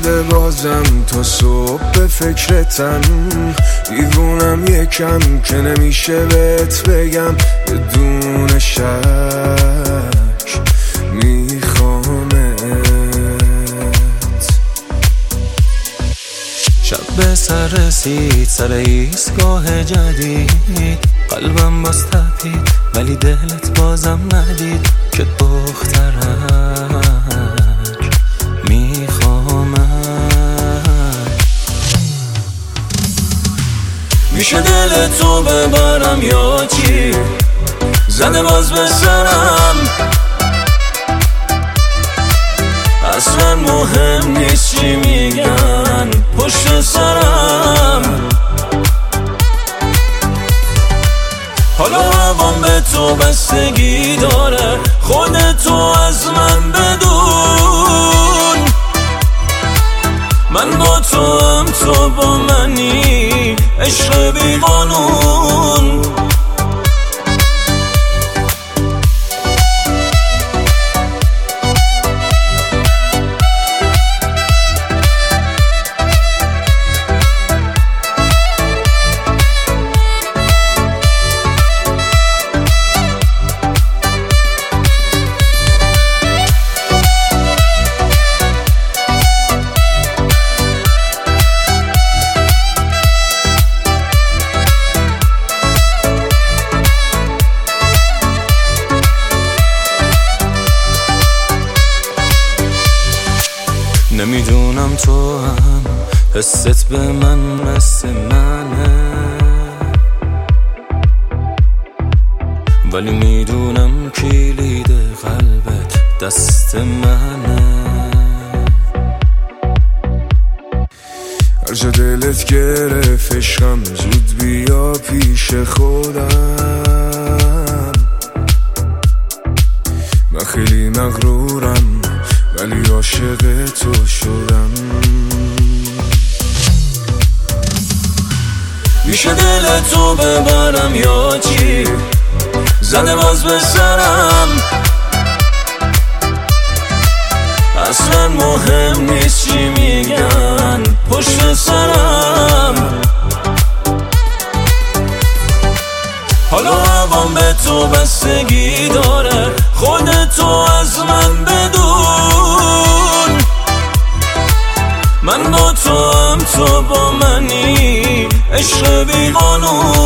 نشده بازم تا صبح به فکرتم، دیوونم یکم که نمیشه بهت بگم بدون شک میخوامت. شب به سر رسید سر ایستگاه جدید، قلبم باز تپید ولی دلت بازم ندید که دخترک میخوامت. میشه دل تو ببرم یا چی؟ زده باز به سرم، اصلا مهم نیست چی میگن پشت سرم. حالا هوام به تو بستگی داره، خودتو از من بدون. من با تو هم تو با منی، عشق بی قانون. نمیدونم تو هم حست به من مثل منه، ولی میدونم کلید قلبت دست منه. هر جا دلت گرفت عشقم زود بیا پیش خودم. من خیلی مغرورم ولی عاشق تو شدم. میشه دل تو ببرم یا چی؟ زده باز به سرم، اصلا مهم نیست چی میگن پشت سرم. حالا هوام به تو بستگی داره، خودتو از من بدون. من با تو هم تو با منی، عشق بی قانون.